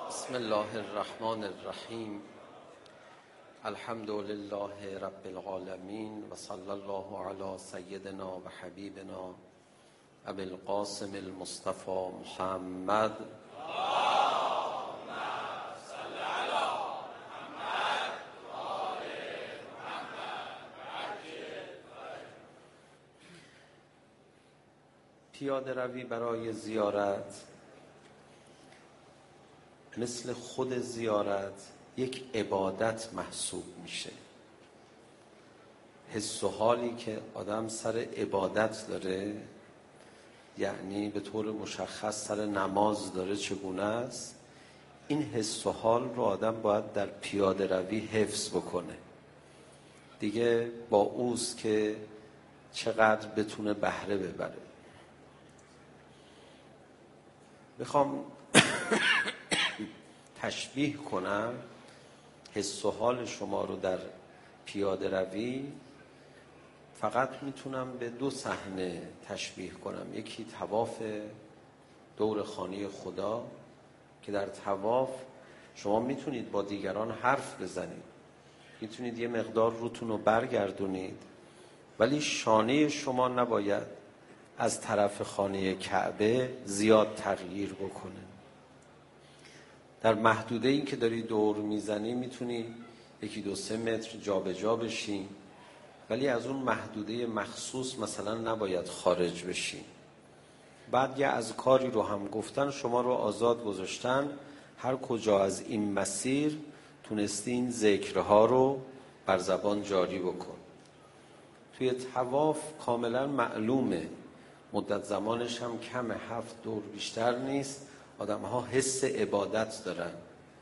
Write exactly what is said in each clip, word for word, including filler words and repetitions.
بسم الله الرحمن الرحیم. الحمد لله رب العالمین و صلی الله علی سیدنا و حبیبنا ابی القاسم المصطفى محمد. پیاده روی برای زیارت مثل خود زیارت یک عبادت محسوب میشه. حس و حالی که آدم سر عبادت داره، یعنی به طور مشخص سر نماز داره، چگونه است؟ این حس و حال رو آدم باید در پیاده روی حفظ بکنه. دیگه با اوست که چقدر بتونه بهره ببره. میخوام تشبیه کنم حس و حال شما رو در پیاده روی. فقط میتونم به دو صحنه تشبیه کنم. یکی طواف دور خانه خدا که در طواف شما میتونید با دیگران حرف بزنید، میتونید یه مقدار روتون رو برگردونید، ولی شانه شما نباید از طرف خانه کعبه زیاد تغییر بکنه. در محدوده این که داری دور میزنی میتونی یکی دو سه متر جا به جا بشی، ولی از اون محدوده مخصوص مثلا نباید خارج بشی. بعد یه اذکاری رو هم گفتن، شما رو آزاد گذاشتن، هر کجا از این مسیر تونستی این ذکرها رو بر زبان جاری بکن. توی طواف کاملا معلومه، مدت زمانش هم کمه، هفت دور بیشتر نیست. آدم ها حس عبادت دارن.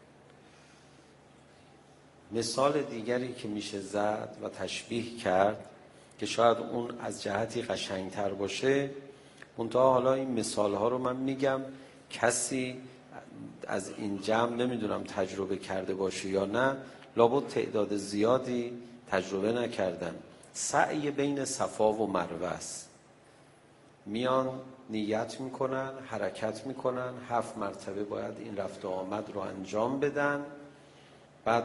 مثال دیگری که میشه زد و تشبیه کرد که شاید اون از جهتی قشنگتر باشه، منتها حالا این مثال ها رو من میگم، کسی از این جمع نمیدونم تجربه کرده باشه یا نه، لابد تعداد زیادی تجربه نکردن. سعی بین صفا و مروه است. میان نیت میکنن، حرکت میکنن، هفت مرتبه باید این رفت و آمد رو انجام بدن. بعد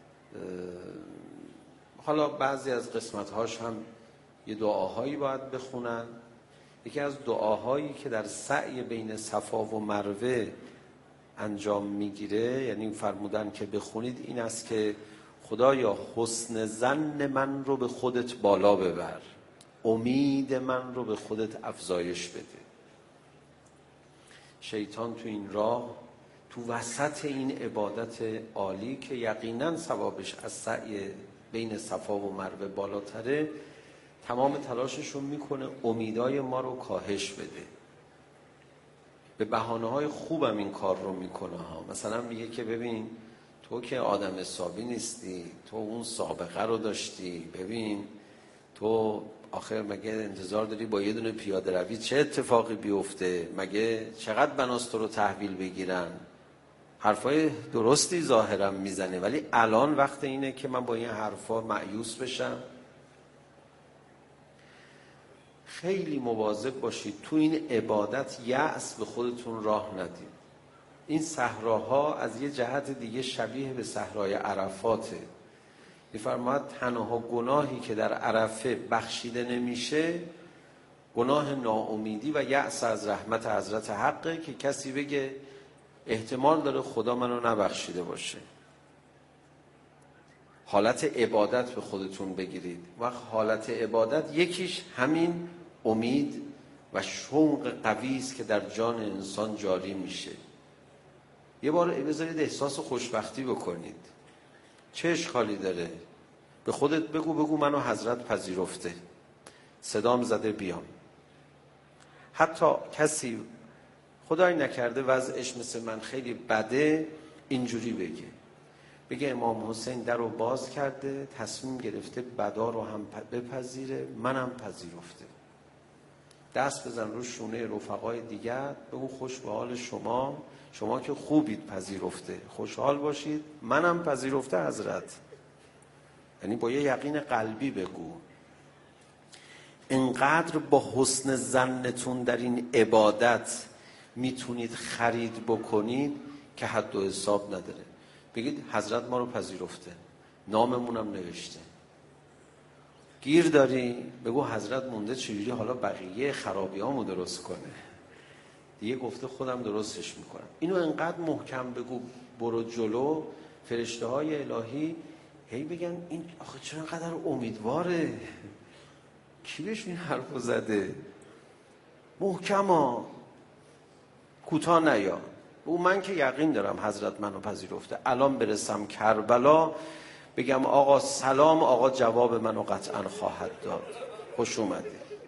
حالا بعضی از قسمت‌هاش هم یه دعاهایی باید بخونن. یکی از دعاهایی که در سعی بین صفا و مروه انجام میگیره، یعنی فرمودن که بخونید، این است که خدایا حسن ظن من رو به خودت بالا ببر، امید من رو به خودت افزایش بده. شیطان تو این راه، تو وسط این عبادت عالی که یقیناً ثوابش از سعی بین صفا و مروه بالاتره، تمام تلاشش رو میکنه امیدای ما رو کاهش بده. به بهانه‌های خوبم این کار رو میکنه ها. مثلا میگه که ببین تو که آدم حسابی نیستی، تو اون سابقه رو داشتی، ببین تو آخر مگه انتظار داری با یه دونه پیاده روی چه اتفاقی بیفته؟ مگه چقدر بناس تو رو تحویل بگیرن؟ حرفای درستی ظاهرا میزنه، ولی الان وقت اینه که من با این حرفا مایوس بشم. خیلی مواظب باشید تو این عبادت یأس به خودتون راه ندید. این صحراها از یه جهت دیگه شبیه به صحرای عرفاته. می‌فرماید تنها گناهی که در عرفه بخشیده نمیشه گناه ناامیدی و یأس از رحمت حضرت حقه، که کسی بگه احتمال داره خدا منو نبخشیده باشه. حالت عبادت به خودتون بگیرید. وقت حالت عبادت یکیش همین امید و شوق قوی است که در جان انسان جاری میشه. یه بار بذارید احساس خوشبختی بکنید. چه اشکالی داره؟ به خودت بگو بگو منو حضرت پذیرفته، صدام زده بیام. حتی کسی خدای نکرده وضعش مثل من خیلی بده، اینجوری بگه بگه امام حسین در رو باز کرده، تصمیم گرفته بدا رو هم بپذیره، منم پذیرفته. دست بزن رو شونه رفقای دیگر، بگو خوش به حال شما، شما که خوبید، پذیرفته، خوشحال باشید، منم پذیرفته حضرت. یعنی با یه یقین قلبی بگو. انقدر با حسن ظنتون در این عبادت میتونید خرید بکنید که حد و حساب نداره. بگید حضرت ما رو پذیرفته، ناممونم نوشته. گیر داری؟ بگو حضرت مونده چجوری حالا بقیه خرابیامو درست کنه. دیگه گفته خودم درستش میکنم. اینو انقدر محکم بگو برو جلو، فرشته های الهی هی بگن این آخه چرا انقدر امیدواره، کی بهش این حرفو زده؟ محکما، کوتاه نیا. او من که یقین دارم حضرت منو پذیرفته، الان برسم کربلا بگم آقا سلام، آقا جواب منو قطعا خواهد داد، خوش اومدی.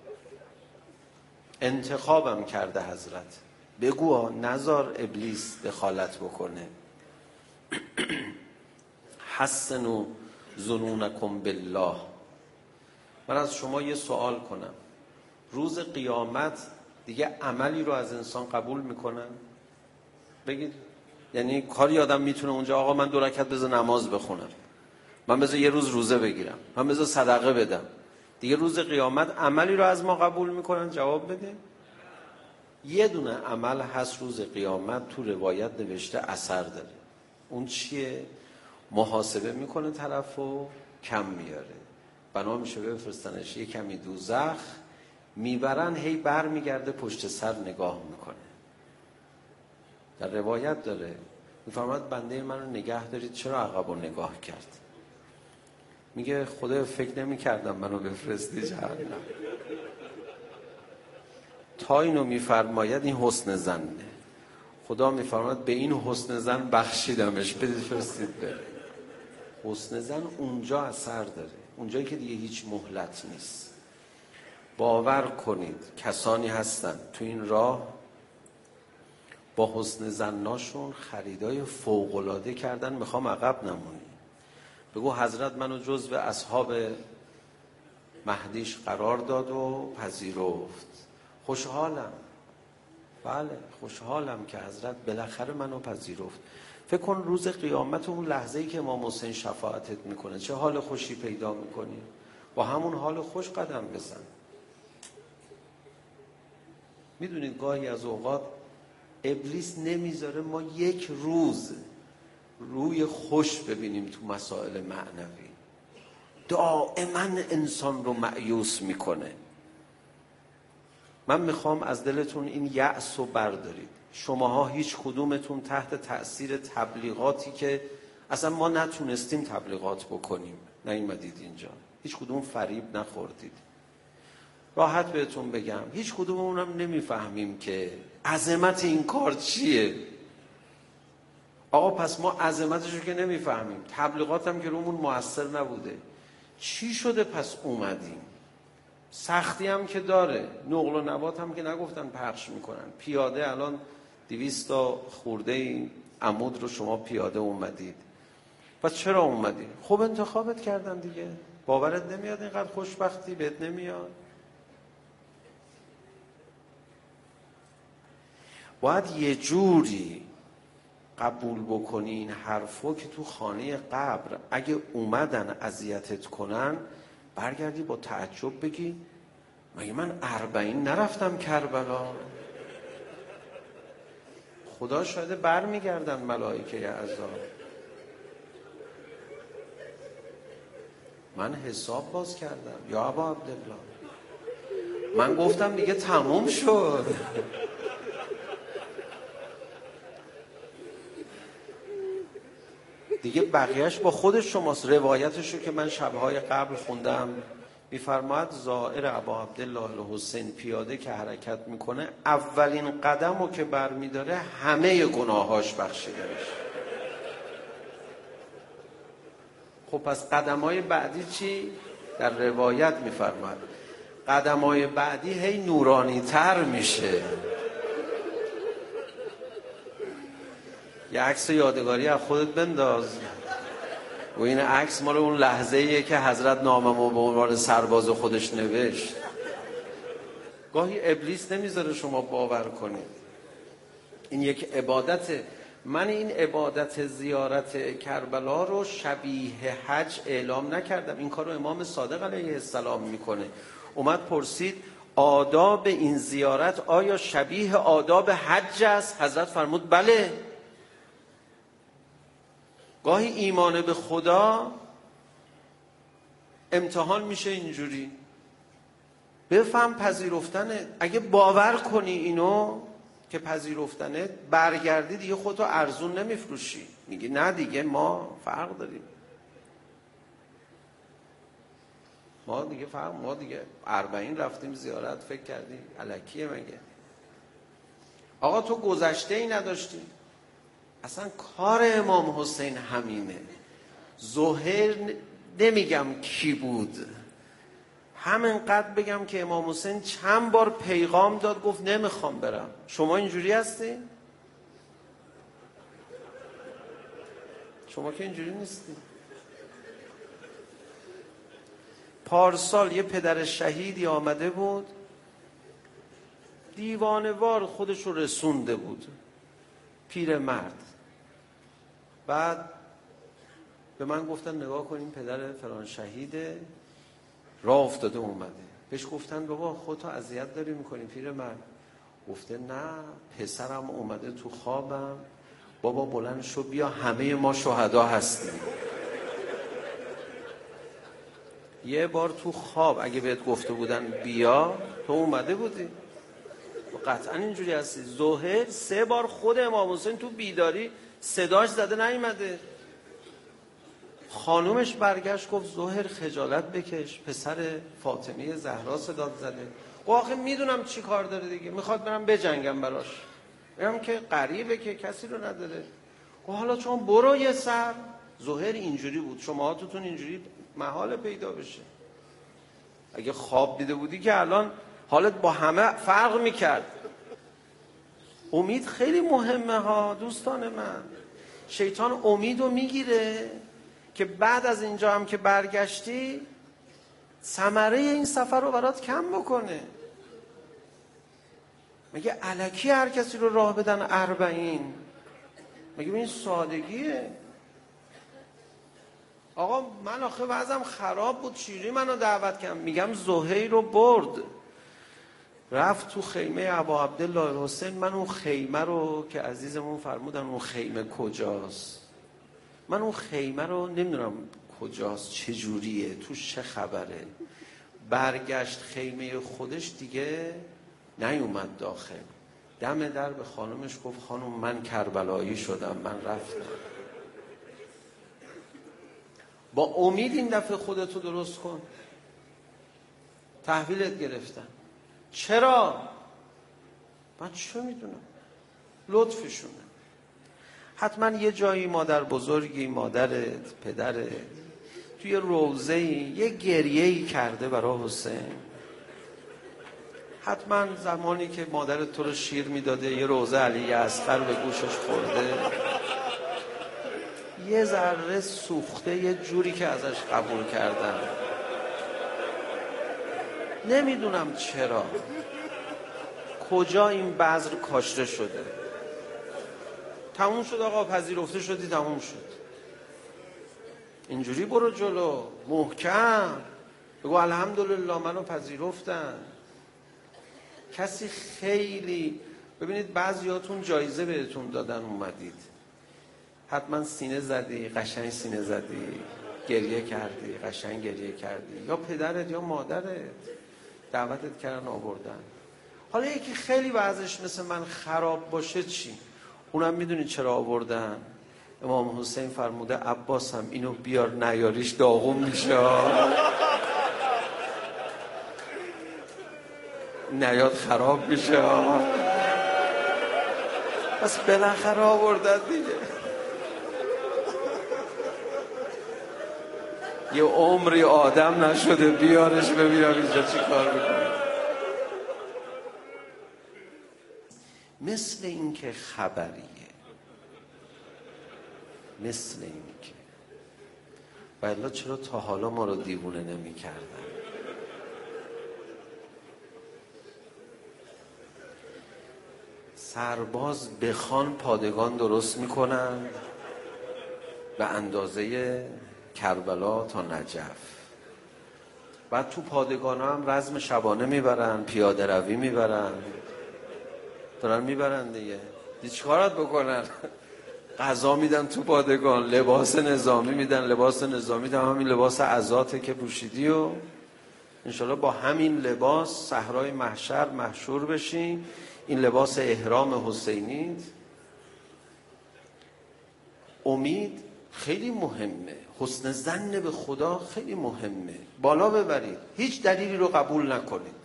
انتخابم کرده حضرت. بگو نذار ابلیس دخالت بکنه. حسنوا ظنونکم بالله. من از شما یه سوال کنم، روز قیامت دیگه عملی رو از انسان قبول میکنن؟ بگید. یعنی کاری آدم میتونه اونجا آقا من دو رکعت بذار نماز بخونم، من بذار یه روز روزه بگیرم، من بذار صدقه بدم، دیگه روز قیامت عملی رو از ما قبول میکنن؟ جواب بده. یه دونه عمل هست روز قیامت تو روایت نوشته اثر داره. اون چیه؟ محاسبه میکنه طرفو، کم میاره، بنا میشه بفرستنش یه کمی دوزخ، میبرن، هی بر میگرده پشت سر نگاه میکنه. در روایت داره میفرماد بنده من رو نگه دارید، چرا عقب رو نگاه کرد؟ میگه خدا فکر نمی کردم منو بفرستی جهنم. تا اینو میفرماید این حسن زنه. خدا میفرماید به این حسن زن بخشیدمش، بدید فرستید بره. حسن زن اونجا اثر داره، اونجایی که دیگه هیچ مهلت نیست. باور کنید کسانی هستن تو این راه با حسن زناشون خریدای فوق‌العاده کردن، میخوام عقب نمونی. بگو حضرت منو جزو اصحاب مهدیش قرار داد و پذیرفت، خوشحالم. بله خوشحالم که حضرت بالاخره منو پذیرفت. فکر کن روز قیامت اون لحظه‌ای که امام حسین شفاعتت میکنه چه حال خوشی پیدا میکنی. با همون حال خوش قدم بزن. میدونید گاهی از اوقات ابلیس نمیذاره ما یک روز روی خوش ببینیم تو مسائل معنوی. دائما انسان رو مایوس میکنه. من میخوام از دلتون این یأس رو بردارید. شماها هیچ کدومتون تحت تأثیر تبلیغاتی که اصلا ما نتونستیم تبلیغات بکنیم نیومدید اینجا، هیچ کدوم فریب نخوردید. راحت بهتون بگم هیچ کدوممونم نمیفهمیم که عظمت این کار چیه. آقا پس ما عظمتشو که نمیفهمیم، تبلیغات هم که رومون مؤثر نبوده، چی شده پس اومدیم؟ سختی هم که داره، نقل و نبات هم که نگفتن پخش میکنن. پیاده الان دویست تا خورده این عمود رو شما پیاده اومدید، پس چرا اومدید؟ خب انتخابت کردن دیگه. باورت نمیاد اینقدر خوشبختی بهت نمیاد؟ باید یه جوری قبول بکنی این حرفو که تو خانه قبر اگه اومدن اذیتت کنن برگردی با تعجب بگی مگه من اربعین نرفتم کربلا؟ خدا شاید بر میگردن ملائکه عذاب. من حساب باز کردم یا ابا عبدالله، من گفتم دیگه تموم شد. دیگه بقیهش با خود شماست. روایتشو که من شبهای قبل خوندم میفرماید زائر ابا عبدالله الحسین پیاده که حرکت میکنه اولین قدمو که بر میداره همه گناهاش بخشیده میشه. خب پس قدمای بعدی چی؟ در روایت میفرماید قدمای بعدی هی نورانی تر میشه. یه عکس یادگاری از خودت بنداز و این عکس مال اون لحظه ایه که حضرت ناممو به عنوان سرباز خودش نوشت. گاهی ابلیس نمیذاره شما باور کنید این یک عبادته. من این عبادت زیارت کربلا رو شبیه حج اعلام نکردم، این کار رو امام صادق علیه السلام میکنه. اومد پرسید آداب این زیارت آیا شبیه آداب حج است؟ حضرت فرمود بله. گاهی ایمان به خدا امتحان میشه اینجوری. بفهم پذیرفتنه. اگه باور کنی اینو که پذیرفتنه، برگردی دیگه خودتو ارزون نمیفروشی، میگی نه دیگه ما فرق داریم، ما دیگه فرق، ما دیگه اربعین رفتیم زیارت فکر کردیم الکیه مگه؟ آقا تو گذشته ای نداشتی؟ اصلا کار امام حسین همینه. ظهر نمیگم کی بود، همینقدر بگم که امام حسین چند بار پیغام داد گفت نمیخوام برم. شما اینجوری هستی؟ شما که اینجوری نیستی. پارسال یه پدر شهیدی آمده بود، دیوانه‌وار خودش رو رسونده بود، پیر مرد. بعد به من گفتن نگاه کنیم پدر فلان شهیده راه افتاده اومده. بهش گفتن بابا خودتو اذیت داری میکنی پیر مرد. گفته نه پسرم اومده تو خوابم، بابا بلند شو بیا همه ما شهدا هستیم. یه بار تو خواب اگه بهت گفته بودن بیا تو اومده بودی؟ قطعا اینجوری هستی. ظهر سه بار خود امام حسین تو بیداری صداش زده نیومده. خانومش برگشت گفت ظهر خجالت بکش، پسر فاطمه زهرا صدات زده. و آخه میدونم چی کار داره دیگه، میخواد برم بجنگم براش، میگم که غریبه که کسی رو نداره. و حالا چون برو یه سر. ظهر اینجوری بود، شما توتون اینجوری محال پیدا بشه. اگه خواب دیده بودی که الان حالت با همه فرق میکرد. امید خیلی مهمه ها دوستان من. شیطان امیدو میگیره که بعد از اینجا هم که برگشتی ثمره این سفر رو برات کم بکنه. مگه الکی هر کسی رو راه بدن اربعین؟ مگه به این سادگیه؟ آقا من آخه وضعم خراب بود، چیری منو دعوت کردم. میگم زهیر رو برد رفت تو خیمه ابا عبدالله حسین. من اون خیمه رو که عزیزمون فرمودن اون خیمه کجاست، من اون خیمه رو نمیدونم کجاست، چجوریه، توش چه خبره. برگشت خیمه خودش دیگه نیومد داخل. دم در به خانمش گفت خانم من کربلایی شدم، من رفتم. با امید این دفعه خودتو درست کن. تحویلت گرفتن. چرا؟ من چه میدونم، لطفشونه. حتما یه جایی مادر بزرگی، مادرت، پدرت توی روضه‌ای یه گریه‌ای کرده برای حسین. حتما زمانی که مادرت تو رو شیر میداده یه روضه علی اصغر به گوشش خورده، یه ذره سوخته یه جوری که ازش قبول کردن. نمیدونم چرا کجا این بذر کاشته شده. تموم شد آقا، پذیرفته شدی، تموم شد. اینجوری برو جلو محکم، بگو الحمدلله منو پذیرفتن. کسی خیلی ببینید بعضیاتون جایزه بهتون دادن اومدید، حتما سینه زدی، قشنگ سینه زدی، گریه کردی، قشنگ گریه کردی، یا پدرت یا مادرت دعوتت کردن آوردن. حالا یکی خیلی وضعش مثل من خراب باشه چی؟ اونم میدونی چرا آوردن؟ امام حسین فرموده عباس هم اینو بیار نیاریش داغون میشه، نیاد خراب میشه. پس بالاخره آوردن دیگه. یه عمری آدم نشده بیارش ببینم اینجا چی کار میکنه. مثل این که خبریه، مثل این که والا چرا تا حالا ما رو دیوونه نمی کردن؟ سرباز بخوان پادگان درست میکنن به اندازه کربلا تا نجف. بعد تو پادگان ها هم رزم شبانه میبرن، پیاده روی میبرن، دارن میبرن دیگه. دی چیکارات بکنن؟ غذا میدن تو پادگان، لباس نظامی میدن، لباس نظامی هم همین لباس عزاته که پوشیدی و انشالله با همین لباس صحرای محشر محشور بشیم. این لباس احرام حسینی. امید خیلی مهمه، حسن ظن به خدا خیلی مهمه، بالا ببرید، هیچ دلیلی رو قبول نکنید،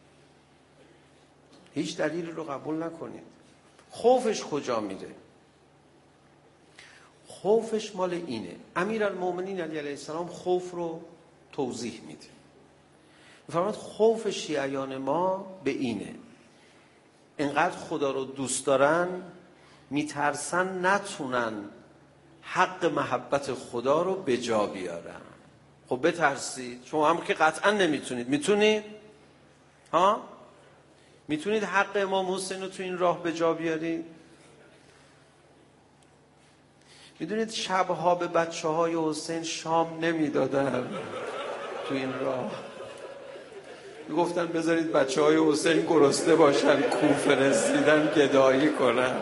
هیچ دلیلی رو قبول نکنید. خوفش کجا میره؟ خوفش مال اینه. امیرالمومنین علی علیه السلام خوف رو توضیح میده، میفرماید خوف شیعیان ما به اینه، انقدر خدا رو دوست دارن میترسن نتونن حق محبت خدا رو به جا بیارن. خب بترسید، شما هم که قطعا نمیتونید. میتونید؟ ها؟ میتونید حق امام حسین رو تو این راه به جا بیارید؟ میدونید شبها به بچه های حسین شام نمیدادن تو این راه، میگفتن بذارید بچه های حسین گرسنه باشن، کوفه رسیدن گدایی کنن.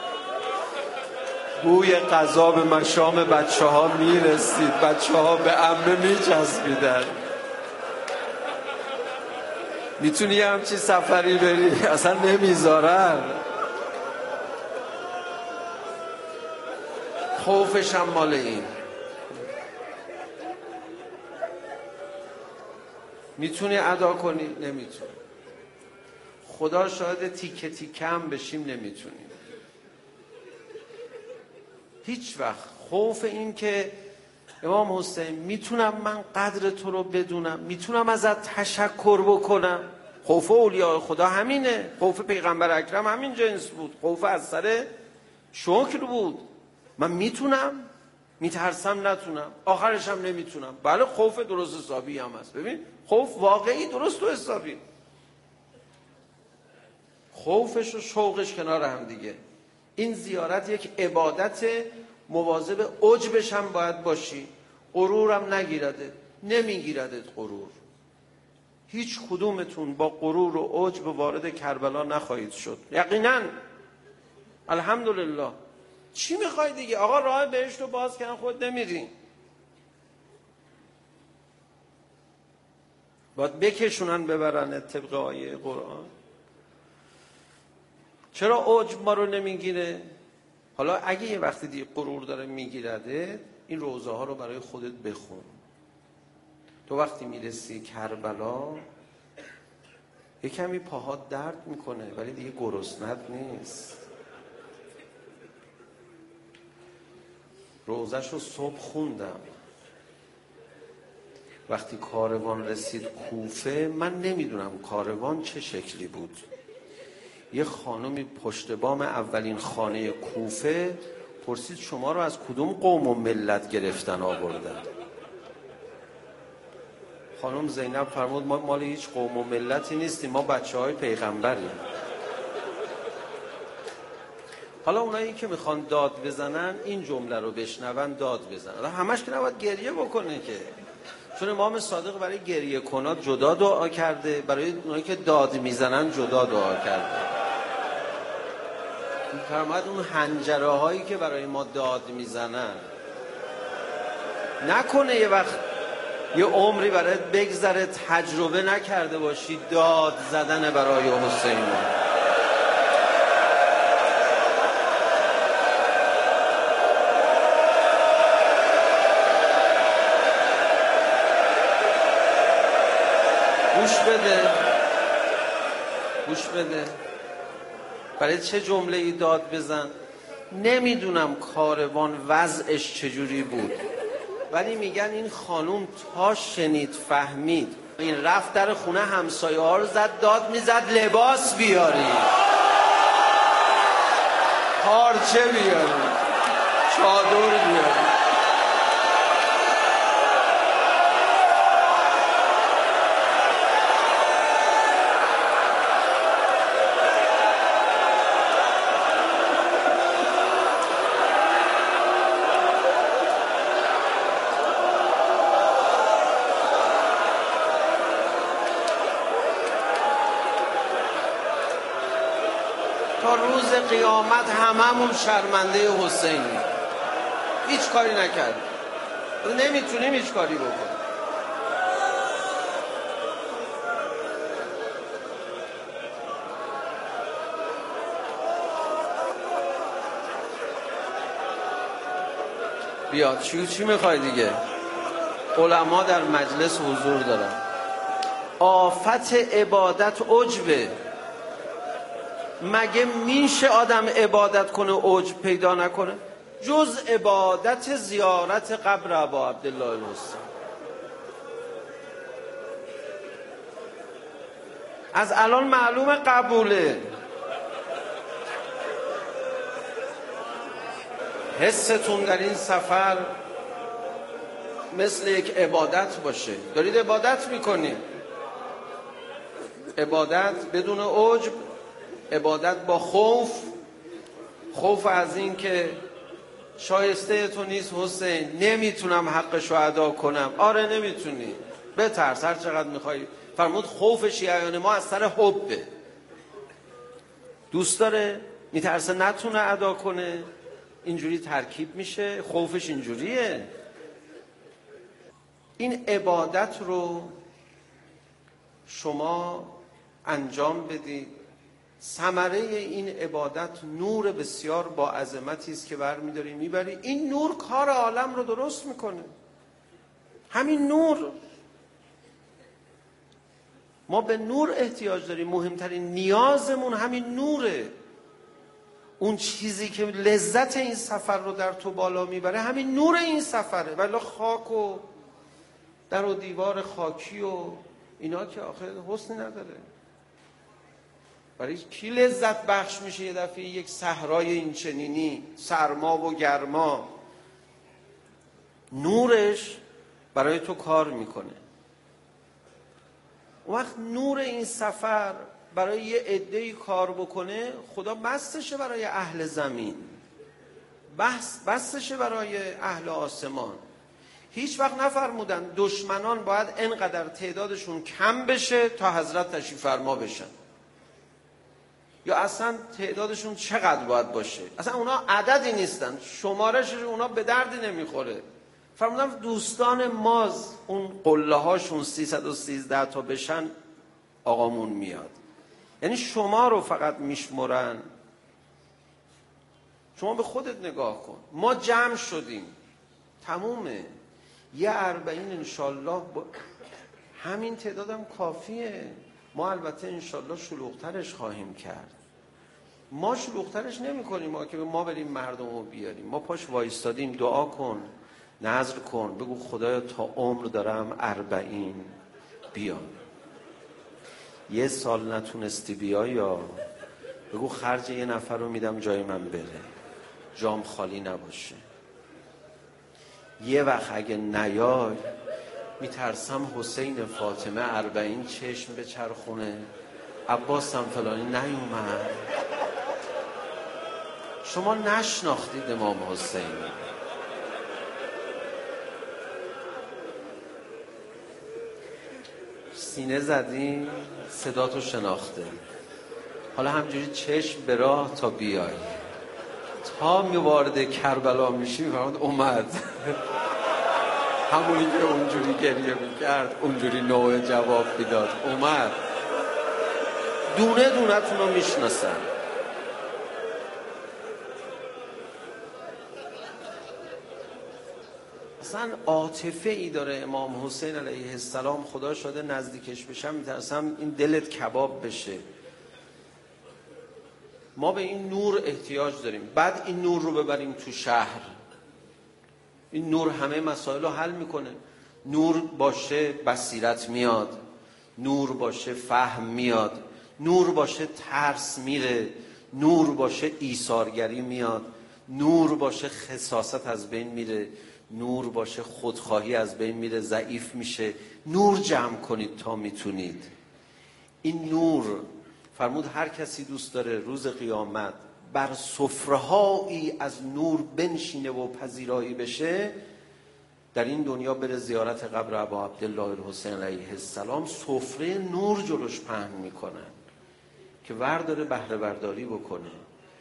بوی غذا به مشام بچه ها میرسید، بچه ها به عمه میچسبیدن. میتونی همچی سفری بری؟ اصلا نمیذارن. خوفش هم مال این. میتونی ادا کنی؟ نمیتونی. خدا شاهد تیکه تیکه هم بشیم نمیتونیم هیچ وقت. خوف این که امام حسین میتونم من قدر تو رو بدونم، میتونم ازت تشکر بکنم. خوف اولیاء خدا همینه، خوف پیغمبر اکرم همین جنس بود، خوف از سر شکر بود. من میتونم، میترسم نتونم، آخرش هم نمیتونم. بله خوف درست حسابی هم هست. ببین خوف واقعی درست و حسابی، خوفش و شوقش کنار هم دیگه. این زیارت یک عبادت، مواظب عجبش هم باید باشی، غرورم نگیردت، نمیگیردت غرور. هیچ کدومتون با غرور و عجب وارد کربلا نخواهید شد یقینا. الحمدلله. چی میخوای دیگه؟ آقا راه بهشت رو باز کردن، خود نمیری، باید بکشونن ببرن طبق آیه قرآن. چرا عجب ما رو نمیگیره؟ حالا اگه یه وقتی دیگه غرور داره میگیرده، این روزه ها رو برای خودت بخون. تو وقتی میرسی کربلا یه کمی پاهات درد میکنه ولی دیگه گرسنت نیست. روزش رو صبح خوندم. وقتی کاروان رسید کوفه، من نمیدونم کاروان چه شکلی بود، یه خانمی پشت بام اولین خانه کوفه پرسید شما رو از کدوم قوم و ملت گرفتن آوردن؟ خانم زینب فرمود ما مال هیچ قوم و ملتی نیستیم، ما بچه های پیغمبریم. حالا اونایی که میخوان داد بزنن این جمله رو بشنون داد بزنن. همش که نباید گریه بکنه که، چون امام صادق برای گریه کنات جدا دعا کرده، برای اونایی که داد میزنن جدا دعا کرده. فرمود اون حنجره هایی که برای ما داد میزنن، نکنه یه وقت یه عمری برایت بگذره تجربه نکرده باشی داد زدن برای حسین. گوش بده، گوش بده. برای چه جمله ای داد بزن؟ نمیدونم کاروان وضعش چجوری بود، ولی میگن این خانوم تا شنید فهمید، این رفت در خونه همسایه ها رو زد داد میزد لباس بیاری، پارچه بیاری، چادر بیاری. تا روز قیامت هممون شرمنده حسینی. هیچ کاری نکرد، نمیتونیم هیچ کاری بکنیم. بیا چی چی میخوای دیگه؟ علما در مجلس حضور دارن. آفت عبادت عجبه. مگه میشه آدم عبادت کنه عجب پیدا نکنه؟ جز عبادت زیارت قبر ابا عبدالله الحسین. از الان معلومه قبوله. حستون در این سفر مثل یک عبادت باشه. دارید عبادت میکنید، عبادت بدون عجب، عبادت با خوف، خوف از این که شایسته تو نیست حسین، نمیتونم حقشو ادا کنم. آره نمیتونی، بترس هر چقدر میخوای. فرمود خوف شیعیان ما از سر حبه. دوست داره، میترسه نتونه ادا کنه، اینجوری ترکیب میشه، خوفش اینجوریه. این عبادت رو شما انجام بدید. ثمره این عبادت نور بسیار با عظمتی است که برمی‌داری میبری. این نور کار عالم رو درست میکنه. همین نور، ما به نور احتیاج داریم. مهمترین نیازمون همین نوره. اون چیزی که لذت این سفر رو در تو بالا میبره همین نور این سفره. ولی خاک و در و دیوار خاکی و اینا که آخر حسنی نداره. برای کی لذت بخش میشه یه دفعه یک صحرای این چنینی، سرما و گرما؟ نورش برای تو کار میکنه. اون وقت نور این سفر برای یه عده‌ای کار بکنه، خدا بستشه برای اهل زمین، بس بستشه برای اهل آسمان. هیچ وقت نفرمودن دشمنان باید انقدر تعدادشون کم بشه تا حضرت تشریف فرما بشن، یا اصلا تعدادشون چقدر باید باشه. اصلا اونا عددی نیستن، شمارش اونا به دردی نمیخوره. فرمودن دوستان ماز اون قله هاشون سیصد و سیزده تا بشن آقامون میاد. یعنی شما رو فقط میشمرن. شما به خودت نگاه کن. ما جمع شدیم، تمومه. یه اربعین انشالله با... همین تعدادم کافیه. ما البته انشالله شلوغترش خواهیم کرد. ما شلوغترش نمی کنیم، ما که ما بریم مردم رو بیاریم. ما پاش وایستادیم، دعا کن، نذر کن، بگو خدایا تا عمر دارم اربعین بیام. یه سال نتونستی بیا، یا بگو خرج یه نفر رو میدم جای من بره، جام خالی نباشه. یه وقت اگه نیای میترسم حسین فاطمه اربعین چشم به چرخونه، عباسم فلانی نیومد. شما نشناختید امام حسین. سینه زدی، صدا تو شناخته. حالا همجوری چشم به راه تا بیای. تا می وارد کربلا میشی میفرماد اومد. همونی که اونجوری گریه میکرد، اونجوری نوع جواب میداد، اومد. دونه دونه تون رو میشناسن. اصلا عاطفه ای داره امام حسین علیه السلام. خدا شده نزدیکش بشم میترسم این دلت کباب بشه. ما به این نور احتیاج داریم. بعد این نور رو ببریم تو شهر. این نور همه مسائل رو حل میکنه. نور باشه بصیرت میاد، نور باشه فهم میاد، نور باشه ترس میره، نور باشه ایثارگری میاد، نور باشه خساست از بین میره، نور باشه خودخواهی از بین میره، ضعیف میشه. نور جمع کنید تا میتونید. این نور فرمود هر کسی دوست داره روز قیامت بر سفرهایی از نور بنشینه و پذیرایی بشه، در این دنیا بره زیارت قبر ابا عبدالله الحسین علیه السلام. سفره نور جلوش پهن میکنن که ورداره بهره برداری بکنه.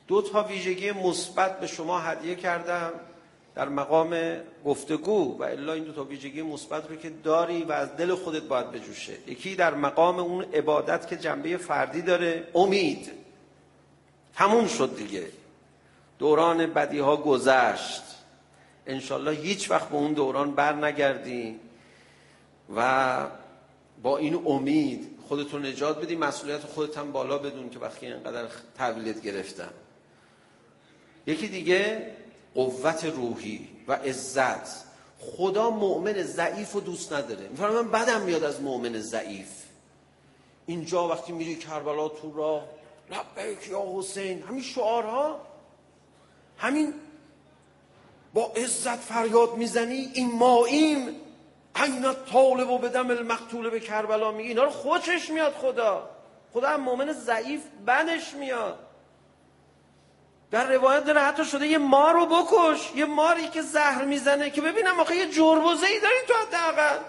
دو تا ویژگی مثبت به شما هدیه کردم در مقام گفتگو و الا این دو تا ویژگی مثبت رو که داری و از دل خودت باید بجوشه. یکی در مقام اون عبادت که جنبه فردی داره، امید. تموم شد دیگه، دوران بدی ها گذشت، انشالله هیچ وقت به اون دوران بر نگردی و با این امید خودتون نجات بدی. مسئولیت خودت هم بالا بدون که وقتی اینقدر تحویلت گرفتم. یکی دیگه قوت روحی و عزت. خدا مؤمن ضعیف رو دوست نداره. میفرمایم من بدم میاد از مؤمن ضعیف. اینجا وقتی میری کربلا تو راه لبیک یا حسین، همین شعارها، همین با عزت فریاد میزنی این ماییم عین طالب و بدم المقتول به کربلا میگی، اینا رو خوشش میاد خدا. خدا هم مؤمن ضعیف بدش میاد. در روایت داره حتی شده یه مار رو بکش، یه ماری که زهر میزنه که ببینم آخه یه جربوزه ای دارین تو حداقل.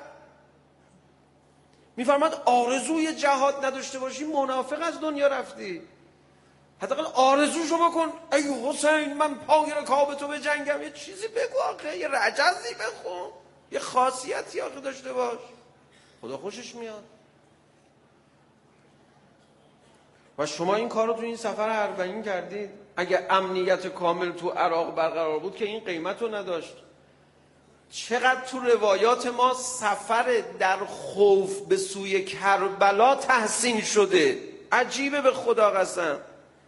میفرماد آرزوی جهاد نداشته باشی منافق از دنیا رفتی. حداقل آرزوشو بکن، ای حسین من پای رکاب تو به جنگم. یه چیزی بگو آخه، یه رجزی بخون، یه خاصیتی آخه داشته باش. خدا خوشش میاد. و شما این کار رو تو این سفر اربعین کردید. اگه امنیت کامل تو عراق برقرار بود که این قیمت رو نداشت. چقدر تو روایات ما سفر در خوف به سوی کربلا تحسین شده. عجیبه به خدا قسم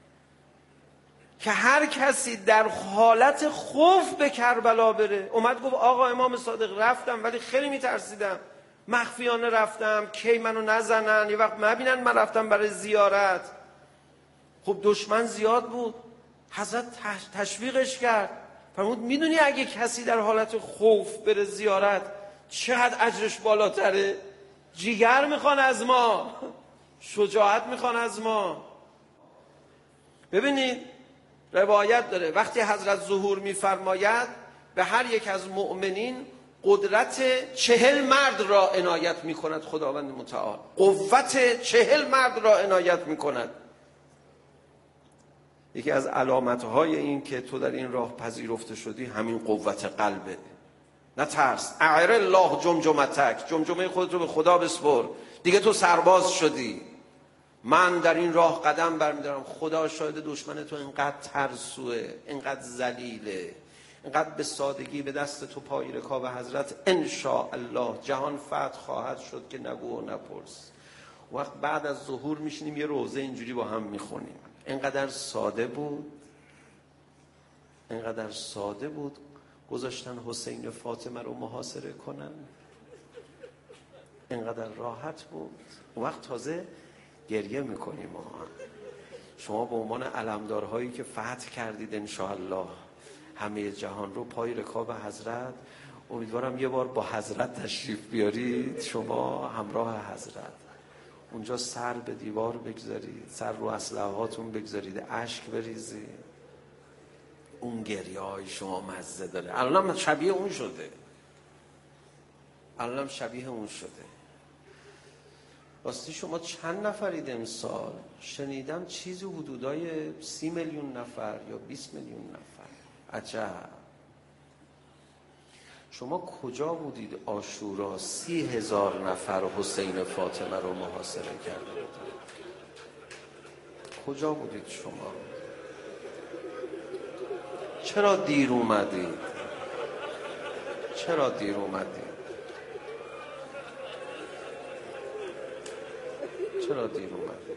که هر کسی در حالت خوف به کربلا بره. اومد گفت آقا امام صادق رفتم ولی خیلی میترسیدم، مخفیانه رفتم کی منو نزنن، یه وقت مبینن من رفتم برای زیارت. خب دشمن زیاد بود، حضرت تشویقش کرد، فرمود میدونی اگه کسی در حالت خوف بره زیارت چقدر اجرش بالاتره؟ جیگر میخوان از ما، شجاعت میخوان از ما. ببینید روایت داره وقتی حضرت ظهور میفرماید به هر یک از مؤمنین قدرت چهل مرد را عنایت میکند خداوند متعال. قوت چهل مرد را عنایت میکند. یکی از علامتهای این که تو در این راه پذیرفته شدی همین قوت قلبه. نه ترس. اعر الله جمجمتک، جمجمه خودت رو به خدا بسپر. دیگه تو سرباز شدی. من در این راه قدم برمیدارم. خدا شاهد دشمن تو اینقدر ترسوه، اینقدر ذلیله، اینقدر به سادگی به دست تو پای رکاب حضرت ان شاء الله جهان فتح خواهد شد که نگو و نپرس. وقت بعد از ظهور میشینیم یه روزه اینجوری با هم میخونیم. اینقدر ساده بود، اینقدر ساده بود گذاشتن حسین و فاطمه رو محاصره کنن. اینقدر راحت بود. وقت تازه گریه میکنیم. شما به عنوان علمدارهایی که فتح کردید انشاءالله همه جهان رو پای رکاب حضرت، امیدوارم یه بار با حضرت تشریف بیارید، شما همراه حضرت اونجا سر به دیوار بگذارید، سر رو اسلحه‌هاتون بگذارید، اشک بریزید. اون گریه های شما مزه داره. الانم شبیه اون شده. الانم شبیه اون شده. راستی شما چند نفرید امسال؟ شنیدم چیزی حدودای سی میلیون نفر یا بیست میلیون نفر. عجب. شما کجا بودید عاشورا سی هزار نفر حسین فاطمه رو محاصره کرده بودید؟ کجا بودید شما؟ چرا دیر اومدید؟ چرا دیر اومدید؟ چرا دیر اومدید؟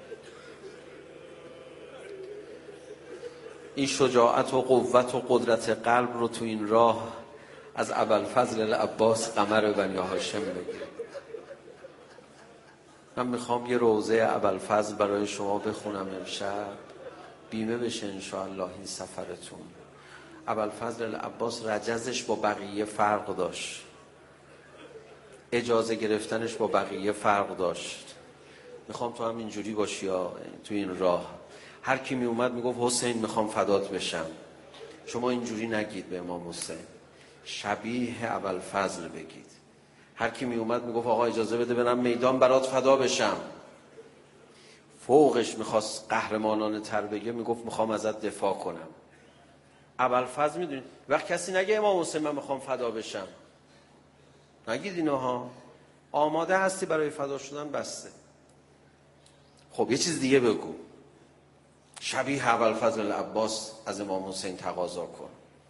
این شجاعت و قوت و قدرت قلب رو تو این راه از ابوالفضل العباس قمر بنی هاشم بگیرید. من میخوام یه روضه ابوالفضل برای شما بخونم امشب، بیمه بشه انشاءالله این سفرتون. ابوالفضل العباس رجزش با بقیه فرق داشت، اجازه گرفتنش با بقیه فرق داشت. میخوام تو هم اینجوری باشی یا تو این راه هر کی می اومد میگفت حسین میخوام فدات بشم، شما اینجوری نگید به امام حسین، شبیه ابوالفضل بگید. هر کی می اومد میگفت آقا اجازه بده برم میدان برات فدا بشم، فوقش میخواست قهرمانانه تر بگه، میگفت میخوام ازت دفاع کنم. ابوالفضل میدونید وقت کسی نگه امام حسین من میخوام فدا بشم، نگید اینها، آماده هستی برای فدا شدن، بسته. خب یه چیز دیگه بگو، شبیه ابوالفضل العباس از امام حسین تقاضا کن.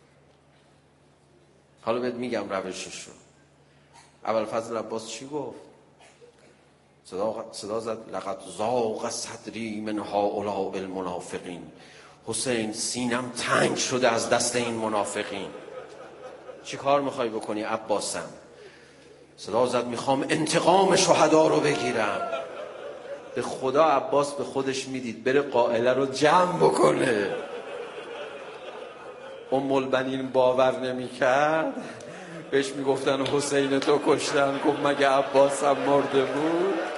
حالا بهت میگم روشش رو. ابوالفضل العباس چی گفت؟ صدا, صدا زد لقد ضاق صدری من هؤلاء المنافقین. حسین سینم تنگ شده از دست این منافقین. چی کار میخوای بکنی عباسم؟ صدا زد میخوام انتقام شهدا رو بگیرم. به خدا عباس به خودش میدید بره قائله رو جمع بکنه. ام البنین باور نمیکرد، بهش میگفتن حسین تو کشتن، گفت مگه عباسم مرده بود؟